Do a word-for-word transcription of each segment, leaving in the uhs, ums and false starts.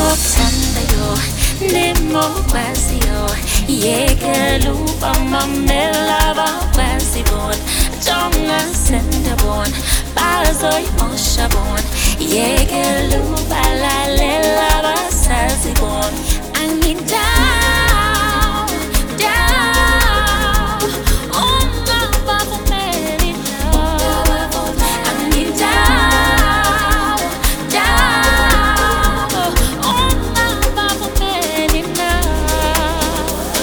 Uthandayo nemokwaziyo yekela ubamamela bakwazi bona jonga senda bona bazoyimosha bona yekela ubalalela basazi bona angidown down ungabavumeli love angidown down ungabavumeli love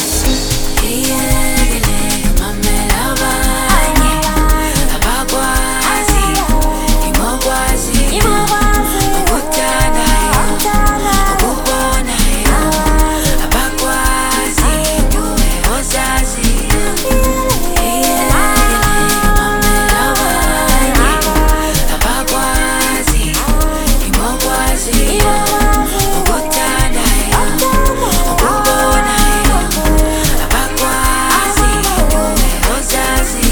yekele mamela abanye abakwazi imokwazi ukuthanda ukubona abakwazi duwe ozazi abakwazi imokwazi ukuthanda ukubona abakwazi duwe ozazi.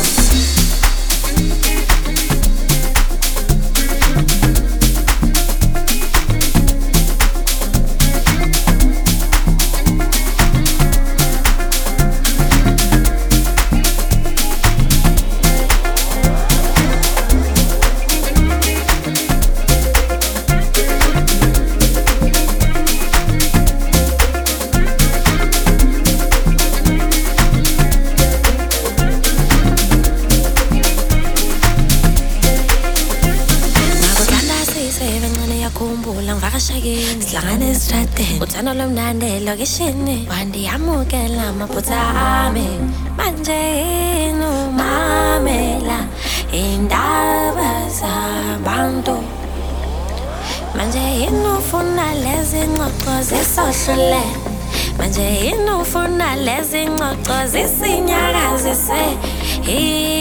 Yakhumbula ngivakashekeni sihlangane esitradeni uthando lomnandi lokishini wandiyamukela amaphutha ami manje yini umamela indaba zabantu manje yini ufuna lezi ngxoxo zisohlule manje yini ufuna lezi ngxoxo zisinyakazise.